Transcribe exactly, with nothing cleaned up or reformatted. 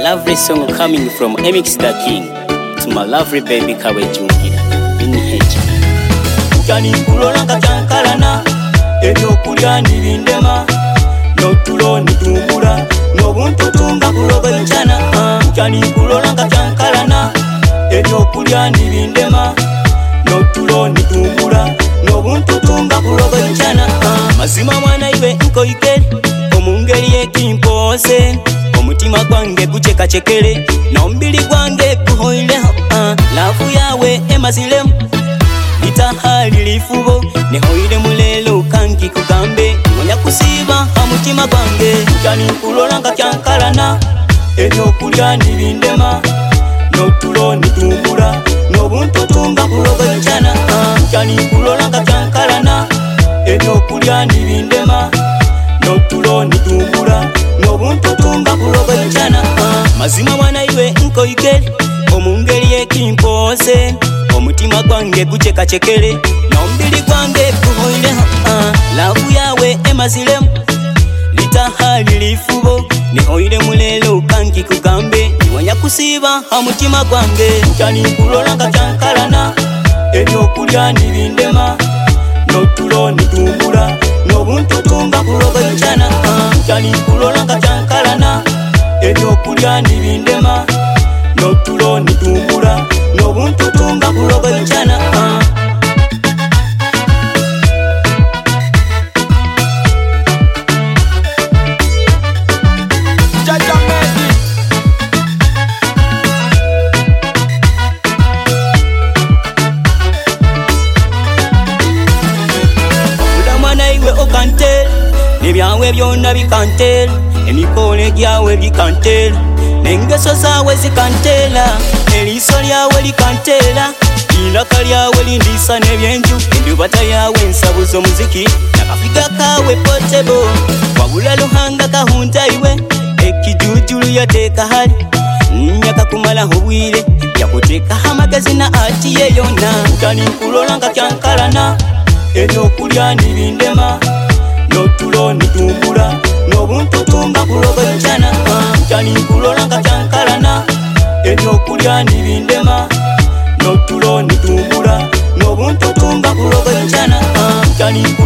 lovely song coming from M X the King to my lovely baby Kawe Jungira in H. Kani kulola kachankalana ebyo kulya nibindema notulo nitumbula nobuntu tunga kuloga nchana. Kani kulola kachankalana ebyo kulya nibindema notulo nitumbula nobuntu tunga kuloga nchana. Mazima mwana iwe nko ikeli omungeri ekimpose omutima gwange gucheka chekele nombili gwange kuhoileho. uh, Lafu yawe emazilemu litahali lifubo nehoile mulelo kanki kugambe ngonya kusiba hamutima gwange. Kani kulola nga kyankalana ebyo kulya nibindema notulo nitumbula nobuntu tunga kuloga nchana. Kani kulola nga kyankalana ebyo kulya nibindema notulo nitumbula nobuntu tunga kuloga nchana. Mazima mwana iwe nko ikeli omungeri ekimpose omutima gwange gucheka chekele nombili gwange kuhoileho. uh, Lavu yawe emazilemu litahali lifubo nehoile mulelo kanki kugambe niwanya kusiba hamutima gwange. Kani kulola nga kyankalana ebyo kulya nibindema notulo nitumbula nobuntu tunga kuloga nchana. Kani kulola nga kyankalana ebyo kulya nibindema notulo nitumbula nobuntu tunga kuloga nchana. Ula mwana iwe okantela nebyawe byonna bikantela emikole gyawe bikantela nengeso zawe zikantela eliso lyawe likantela ilaka lyawe lindisa nebyenju endubata yawe nsabuzo muziki nakafiga kawe potebo wabula luhanga kahunta iwe ekijujulu yateka hali nyaka kumala hobwile yakuteka hamagazi na ati yeyona. Kani kulola nga kyankalana ebyo kulya nibindema notulo nitumbula nobuntu tunga kuloga nchana. Kani kulola nga kyankalana ebyo kulya nibindema notulo nitumbula nobuntu tunga kuloga nchana. Kani